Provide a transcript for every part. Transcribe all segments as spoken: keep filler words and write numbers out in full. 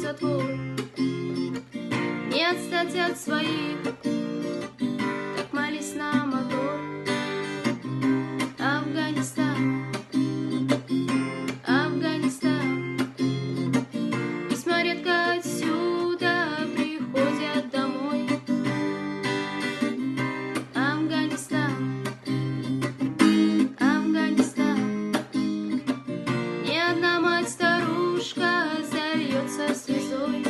сотвор, не отстать от своих, так молись на мотор. Афганистан, Афганистан, письма редко отсюда приходят домой. Афганистан, Афганистан, ни одна мать-старушка зальется слезой,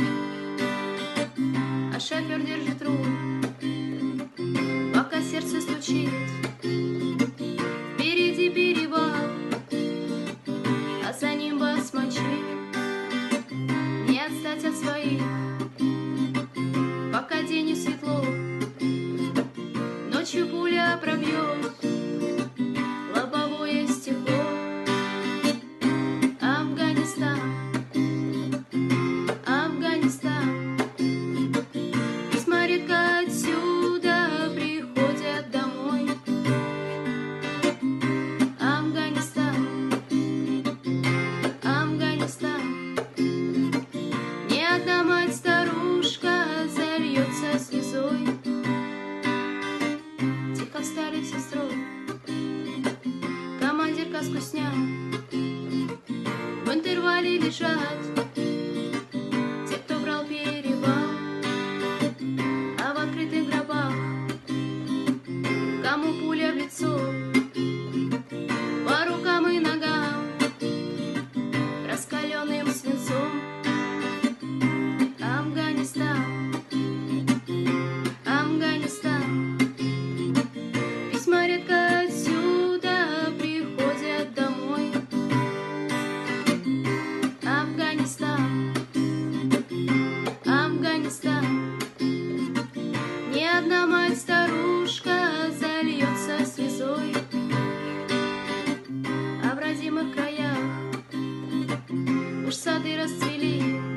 а шофер держит руль, пока сердце стучит. Впереди перевал, а за ним басмачи. Не отстать от своих, пока день и светло. Ночью пуля пробьет лобовое стекло. Афганистан, Афганистан, письма редко отсюда приходят домой. Афганистан, Афганистан, ни одна мать-старушка зальется слезой. Тихо встали сестрой, командир каску снял, в интервале лежат те, кто брал перевал, а в открытых гробах кому пуля в лицо, по рукам и ногам раскаленным свинцом. Афганистан, Афганистан, письма редко отсюда приходят домой. Афганистан, Афганистан, ни одна мать-старушка зальется слезой. А в родимых краях уж сады расцвели,